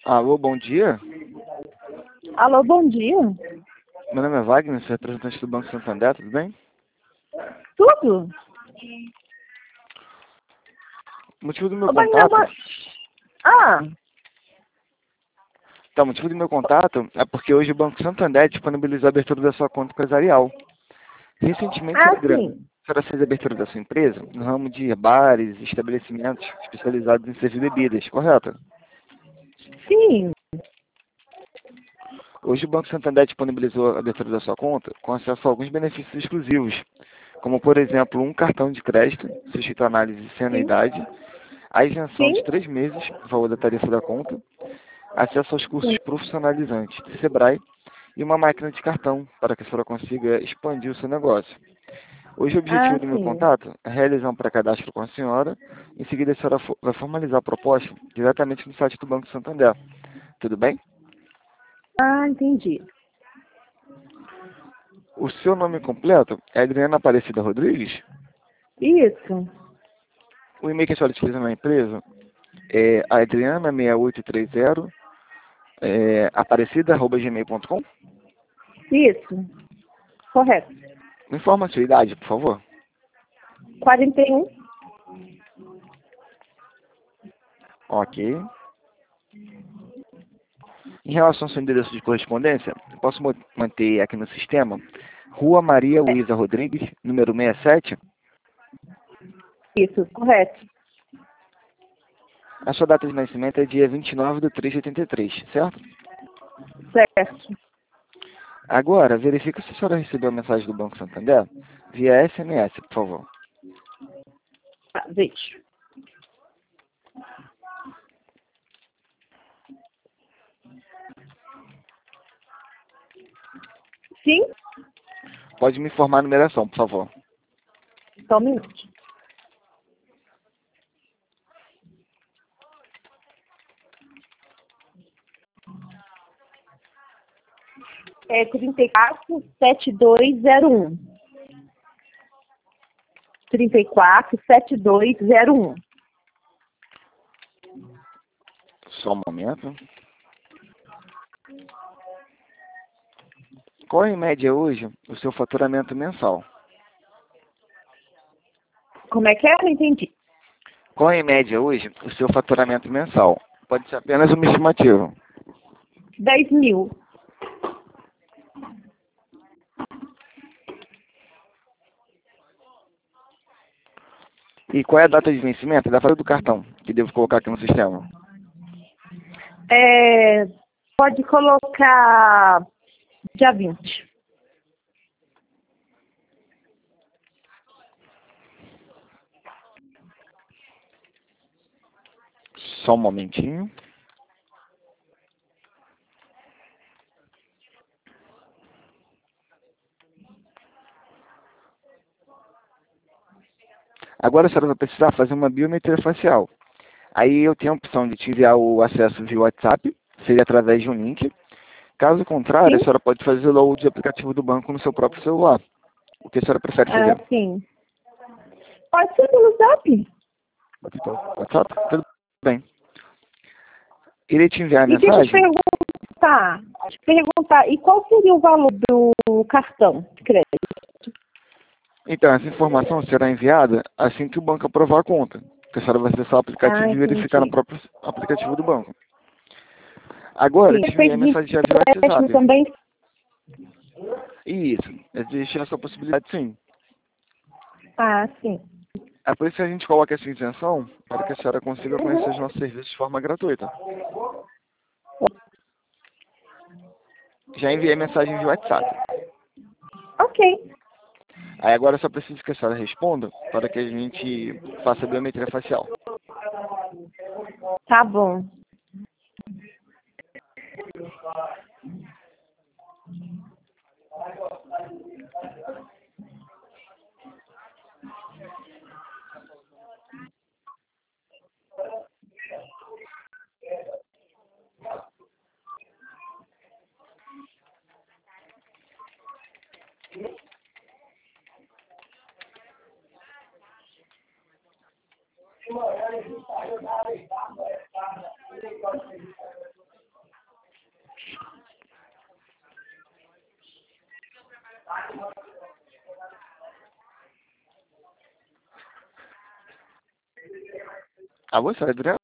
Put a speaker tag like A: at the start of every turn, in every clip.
A: Alô, bom dia.
B: Alô, bom dia.
A: Meu nome é Wagner, sou representante do Banco Santander, tudo bem?
B: Tudo?
A: O motivo do meu
B: Ô, Wagner,
A: contato...
B: Ah,
A: Tá, o motivo do meu contato é porque hoje o Banco Santander disponibilizou a abertura da sua conta empresarial. Recentemente, Adriana,
B: sim.
A: a senhora fez a abertura da sua empresa no ramo de bares e estabelecimentos especializados em servir bebidas, correto?
B: Sim.
A: Hoje o Banco Santander disponibilizou a abertura da sua conta com acesso a alguns benefícios exclusivos, como, por exemplo, um cartão de crédito, sujeito à análise sem
B: Sim.
A: anuidade, a isenção
B: Sim.
A: de 3 meses do valor da tarifa da conta, acesso aos cursos
B: Sim.
A: profissionalizantes do Sebrae e uma máquina de cartão para que a senhora consiga expandir o seu negócio. Hoje o objetivo do meu
B: Sim.
A: contato é realizar um pré-cadastro com a senhora. Em seguida a senhora vai formalizar a proposta diretamente no site do Banco Santander. Tudo bem?
B: Entendi.
A: O seu nome completo é Adriana Aparecida Rodrigues?
B: Isso.
A: O e-mail que a senhora utiliza na empresa é adriana6830 aparecida@gmail.com.
B: Isso. Correto.
A: Me informa a sua idade, por favor.
B: 41.
A: Ok. Em relação ao seu endereço de correspondência, eu posso manter aqui no sistema Rua Maria Luísa Rodrigues, número 67.
B: Isso. Correto.
A: A sua data de nascimento é dia 29/3/83, certo?
B: Certo.
A: Agora, verifique se a senhora recebeu a mensagem do Banco Santander via SMS, por favor.
B: Veja. Sim.
A: Pode me informar a numeração, por favor.
B: Só um minuto. É 347201. 347201.
A: Só um momento. Qual é, em média, hoje, o seu faturamento mensal?
B: Como é que é? Eu não entendi.
A: Qual é, em média, hoje, o seu faturamento mensal? Pode ser apenas uma estimativa.
B: 10.000.
A: E qual é a data de vencimento da fatura do cartão que devo colocar aqui no sistema?
B: Pode colocar dia 20.
A: Só um momentinho. Agora a senhora vai precisar fazer uma biometria facial. Aí eu tenho a opção de te enviar o acesso via WhatsApp, seria através de um link. Caso contrário, a
B: Sim?
A: senhora pode fazer o download do aplicativo do banco no seu próprio celular. O que a senhora prefere fazer?
B: Sim. Pode ser pelo Zap.
A: WhatsApp? Tudo bem. Irei te enviar a
B: E deixa eu te
A: mensagem.
B: perguntar, e qual seria o valor do cartão de crédito?
A: Então, essa informação será enviada assim que o banco aprovar a conta. Que a senhora vai acessar o aplicativo e verificar no
B: Entendi.
A: próprio aplicativo do banco. Agora, eu
B: Sim.
A: te enviei a
B: Pedir
A: mensagem já via
B: empréstimo
A: WhatsApp.
B: também?
A: Isso, existe essa possibilidade sim.
B: Sim.
A: É por isso que a gente coloca essa isenção para que a senhora consiga conhecer os nossos serviços de forma gratuita. Já enviei a mensagem de WhatsApp.
B: Ok.
A: Aí agora eu só preciso que a senhora responda para que a gente faça a biometria facial.
B: Tá bom.
A: A você, Adriano?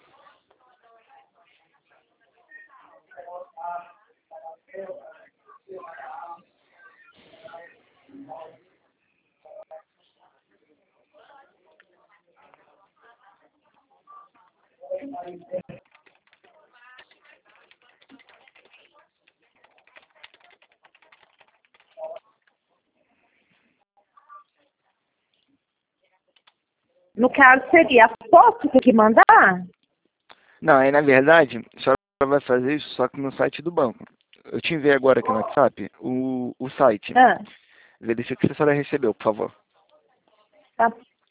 B: No caso, seria a foto que tem que mandar?
A: Não, aí na verdade, a senhora vai fazer isso só que no site do banco. Eu te enviei agora aqui no WhatsApp o site.
B: Ah,
A: Verifique se a senhora recebeu, por favor.
B: tá.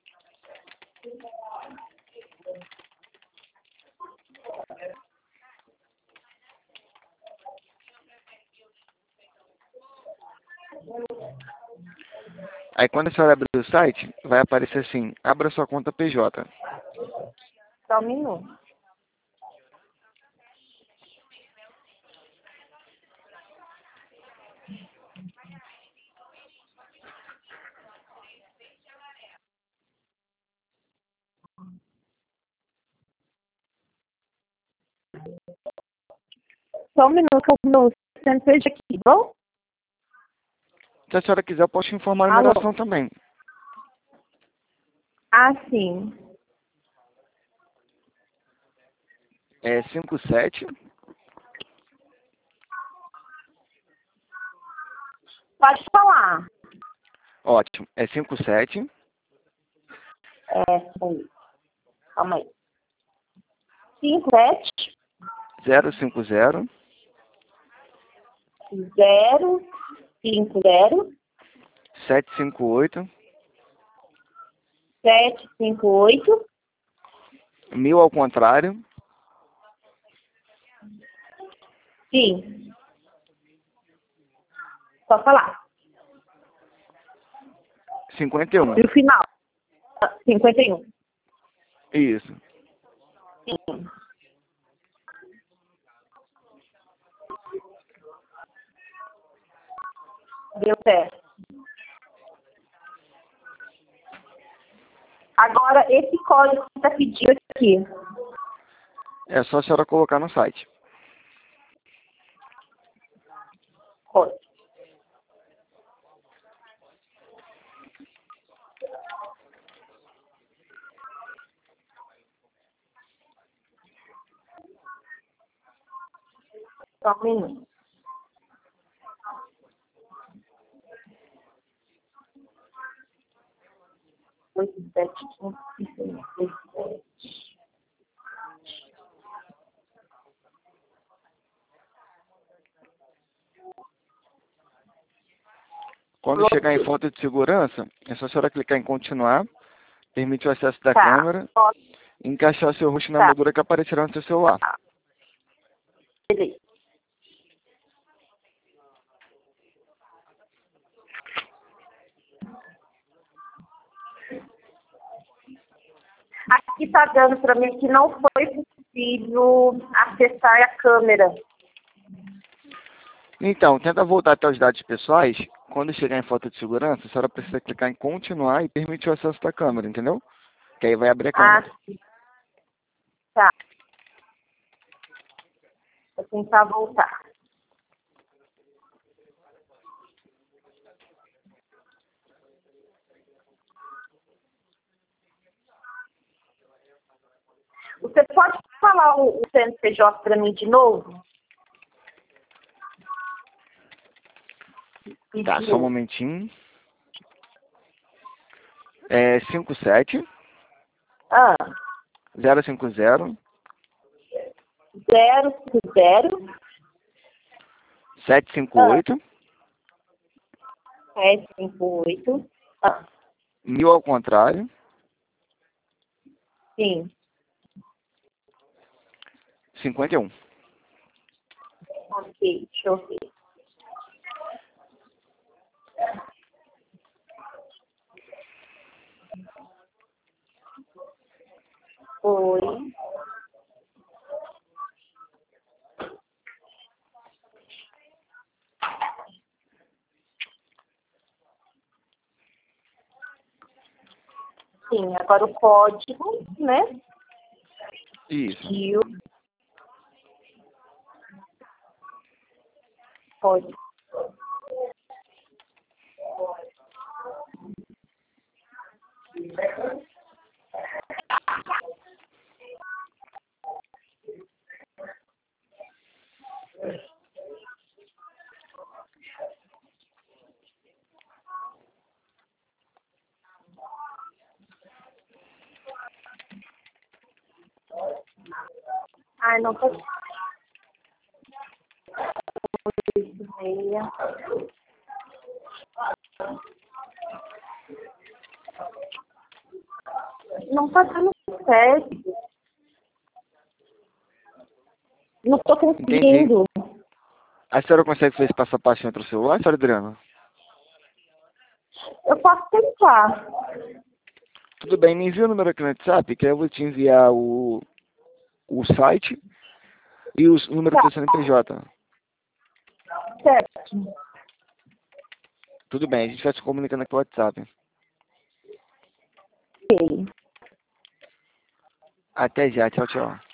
A: Aí quando a senhora abrir o site, vai aparecer assim, abra sua conta PJ.
B: Só um minuto. Só um minuto que o meu centro seja aqui, bom?
A: Se a senhora quiser, eu posso te informar a
B: Alô?
A: numeração também.
B: Ah, sim.
A: É 57
B: Pode falar.
A: ótimo, é 57
B: Oi. Calma aí. 57
A: 050
B: 050
A: 758
B: 758.
A: 1000 ao contrário,
B: Sim. Só falar.
A: 51.
B: E o final? 51.
A: Isso.
B: Sim. Deu certo. Agora, esse código que está pedindo aqui.
A: É só a senhora colocar no site.
B: Código. Só um minuto. Oito, sete, cinco, seis, sete.
A: Quando chegar em foto de segurança, é só a senhora clicar em continuar, permite o acesso da
B: Tá.
A: câmera e encaixar seu rosto na
B: Tá.
A: moldura que aparecerá no seu celular.
B: Beleza. Aqui está dando para mim que não foi possível acessar a câmera.
A: Então, tenta voltar até os dados pessoais. Quando chegar em foto de segurança, a senhora precisa clicar em continuar e permitir o acesso da câmera, entendeu? Que aí vai abrir a
B: Ah,
A: câmera.
B: sim. Tá. Vou tentar voltar. Você pode falar o CNPJ para mim de novo?
A: Tá, só um momentinho. É 57
B: Ah,
A: 050
B: 050
A: 758
B: 758. Ah,
A: 1000 ao contrário,
B: sim.
A: 51.
B: Ok, deixa eu ver. Oi. Sim, agora o código, né?
A: Isso.
B: Tio. Pode. Ai, não tô. Meia. Não tá dando certo. Não tô
A: Entendi.
B: conseguindo.
A: A senhora consegue fazer esse passo a passo em outro celular, senhora Adriana?
B: Eu posso tentar.
A: Tudo bem, me envia o número aqui no WhatsApp, que aí eu vou te enviar o site e o número do seu CNPJ.
B: Certo.
A: Tudo bem, a gente vai se comunicando aqui no WhatsApp.
B: Ok.
A: Até já, tchau, tchau.